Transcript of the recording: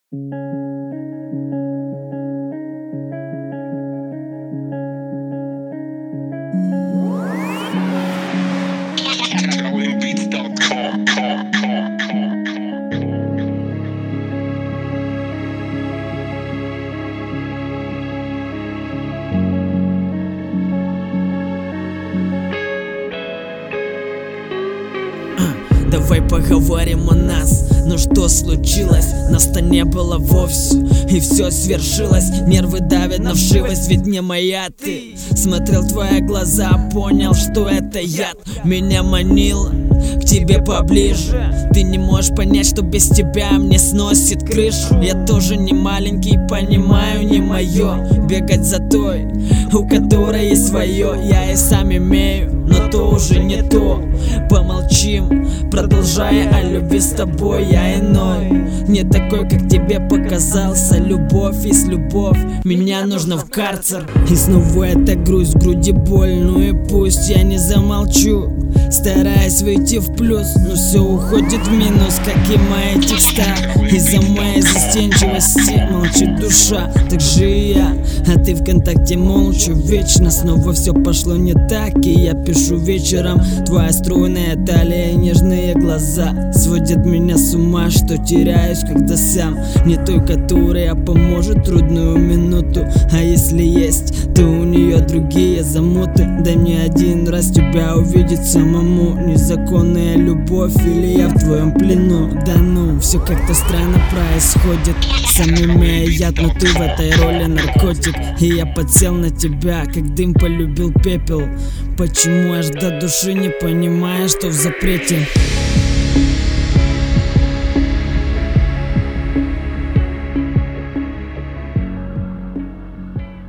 Давай поговорим о нас. Ну что случилось? Нас-то не было вовсе, и все свершилось. Нервы давят на вшивость, ведь не моя ты. Смотрел в твои глаза, понял, что это яд. Меня манило к тебе поближе. Ты не можешь понять, что без тебя мне сносит крышу. Я тоже не маленький, понимаю, не мое бегать за той, у которой есть свое. Я и сам имею, но то уже не то. Помолчим, продолжая о любви с тобой. Я иной, не такой, как тебе показался. Любовь есть любовь, меня нужно в карцер. И снова эта грусть в груди, боль. Ну и пусть я не замолчу, стараясь выйти в плюс, но все уходит в минус, как и мои текста. Из-за моей застенчивости молчит душа, так же и я. А ты ВКонтакте молча вечно. Снова все пошло не так, и я пишу вечером. Твоя стройная талия и нежные глаза сводят меня с ума, что теряюсь, когда сам не той, которая поможет в трудную минуту. А если есть, то у нее другие замуты. Дай мне один раз тебя увидеть самому. Незаконная любовь или я в твоем плену? Да ну, все как-то странно происходит. Сам имея яд, но ты в этой роли наркотик. И я подсел на тебя, как дым полюбил пепел. Почему аж до души не понимаешь, что в запрете?